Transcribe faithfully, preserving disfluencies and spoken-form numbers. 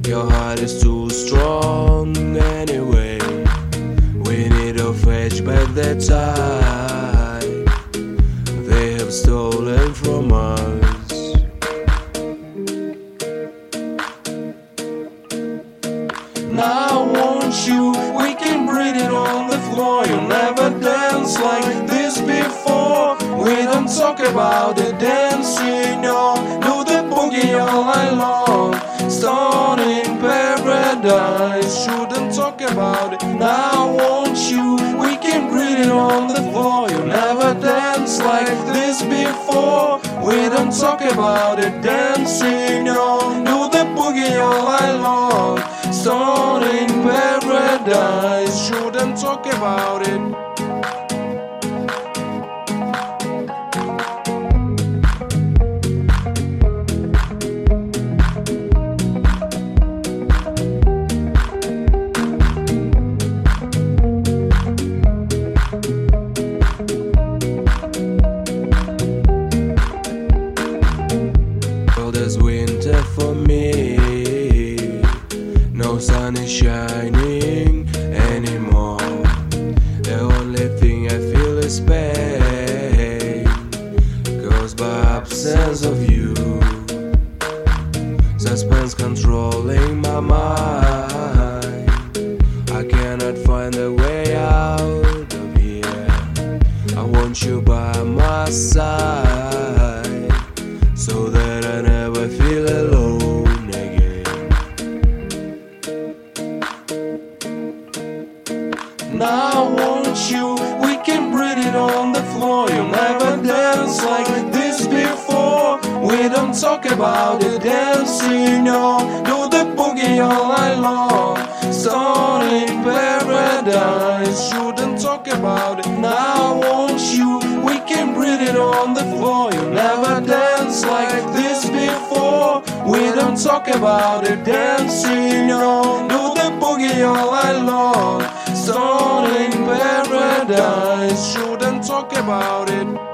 Your heart is too strong anyway. We need to fetch back that time they have stolen from us. Now won't you, we can breathe it on the floor. You never danced like this before. We don't talk about the dancing, no. Do the boogie all night long. Stone in paradise, shouldn't talk about it. Now won't you, we can breathe it on the floor. You never danced like this before. We don't talk about it, dancing, no. Do the boogie all night long. Stone in paradise, shouldn't talk about it. There's winter for me, no sun is shining anymore. The only thing I feel is pain, caused by absence of you. Suspense controlling my mind. I cannot find a way out of here. I want you by my side, so that I never feel alone again. Now won't you, we can breathe it on the floor. You never danced like this before. We don't talk about the dancing, no. Do the boogie all night long. Stone in paradise, shouldn't talk about it. Now won't you, we can breathe it on the floor. You never danced like this before. We don't talk about it, dancing, no. Do the boogie all night long. Stone in paradise, shouldn't talk about it.